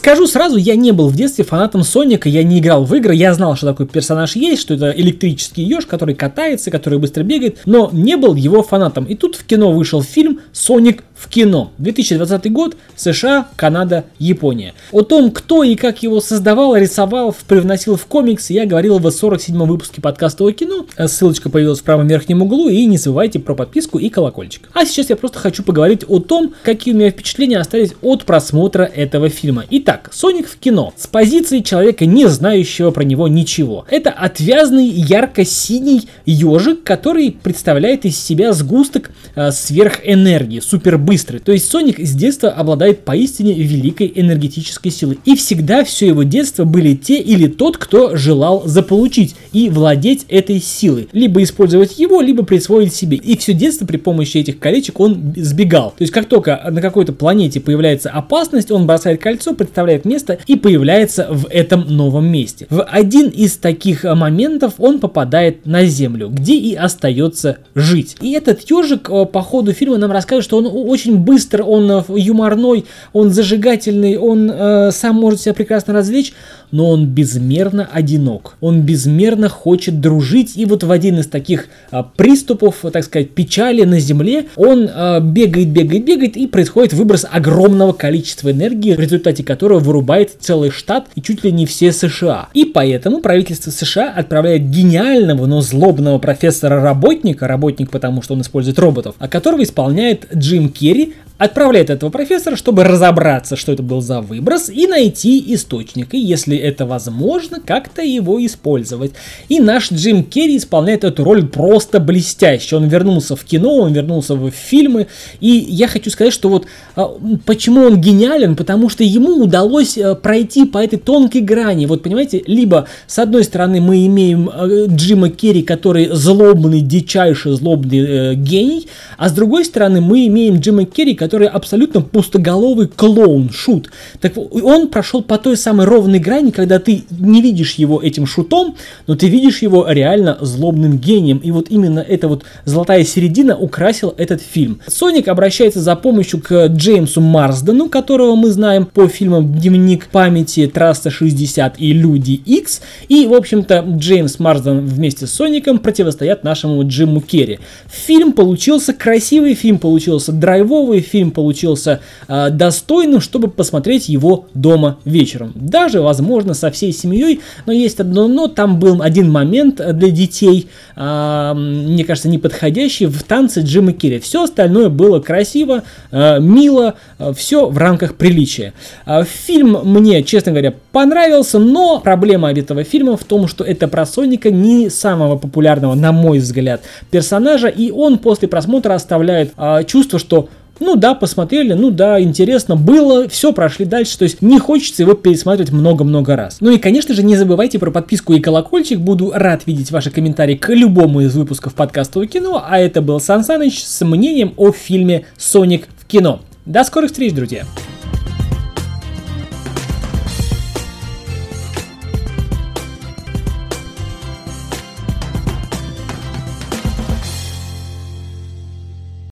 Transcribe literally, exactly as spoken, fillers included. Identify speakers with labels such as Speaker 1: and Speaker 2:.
Speaker 1: Скажу сразу, я не был в детстве фанатом Соника, я не играл в игры, я знал, что такой персонаж есть, что это электрический еж, который катается, который быстро бегает, но не был его фанатом. И тут в кино вышел фильм «Соник в кино». две тысячи двадцатый год, США, Канада, Япония. О том, кто и как его создавал, рисовал, привносил в комиксы, я говорил в сорок седьмом выпуске подкаста о кино. Ссылочка появилась в правом верхнем углу, и не забывайте про подписку и колокольчик. А сейчас я просто хочу поговорить о том, какие у меня впечатления остались от просмотра этого фильма. Итак, «Соник в кино» с позиции человека, не знающего про него ничего. Это отвязный ярко-синий ежик, который представляет из себя сгусток э, сверхэнергии, супербыстрый. То есть Соник с детства обладает поистине великой энергетической силой. И всегда все его детство были те или тот, кто желал заполучить и владеть этой силой. Либо использовать его, либо присвоить себе. И все детство при помощи этих колечек он сбегал. То есть как только на какой-то планете появляется опасность, он бросает кольцо, представляет место и появляется в этом новом месте. В один из таких моментов он попадает на Землю, где и остается жить. И этот ежик по ходу фильма нам расскажет, что он очень быстр, он юморной, он зажигательный, он э, сам может себя прекрасно развлечь, но он безмерно одинок. Он безмерно хочет дружить. И вот в один из таких а, приступов, так сказать, печали на Земле, он а, бегает, бегает, бегает, и происходит выброс огромного количества энергии, в результате которого вырубает целый штат и чуть ли не все США. И поэтому правительство США отправляет гениального, но злобного профессора-работника, работник, потому что он использует роботов, а которого исполняет Джим Керри, отправляет этого профессора, чтобы разобраться, что это был за выброс, и найти источник. И если это возможно, как-то его использовать. И наш Джим Керри исполняет эту роль просто блестяще. Он вернулся в кино, он вернулся в фильмы. И я хочу сказать, что вот а, почему он гениален, потому что ему удалось а, пройти по этой тонкой грани. Вот понимаете, либо с одной стороны мы имеем а, Джима Керри, который злобный, дичайший злобный э, гений, а с другой стороны мы имеем Джима Керри, который абсолютно пустоголовый клоун, шут. Так он прошел по той самой ровной грани, когда ты не видишь его этим шутом, но ты видишь его реально злобным гением. И вот именно эта вот золотая середина украсила этот фильм. Соник обращается за помощью к Джеймсу Марсдену, которого мы знаем по фильмам «Дневник памяти», «Трасса шестьдесят» и «Люди Икс». И, в общем-то, Джеймс Марсден вместе с Соником противостоят нашему Джиму Керри. Фильм получился красивый, фильм получился драйвовый, фильм получился э, достойным, чтобы посмотреть его дома вечером. Даже, возможно, со всей семьей, но есть одно но, там был один момент для детей, э, мне кажется, неподходящий, в танце Джима Керри. Все остальное было красиво, э, мило, э, все в рамках приличия. Э, фильм мне, честно говоря, понравился, но проблема этого фильма в том, что это про Соника, не самого популярного, на мой взгляд, персонажа, и он после просмотра оставляет э, чувство, что ну да, посмотрели, ну да, интересно было, все, прошли дальше, то есть не хочется его пересматривать много-много раз. Ну и, конечно же, не забывайте про подписку и колокольчик, буду рад видеть ваши комментарии к любому из выпусков подкаста о кино, а это был Сан Саныч с мнением о фильме «Соник в кино». До скорых встреч, друзья!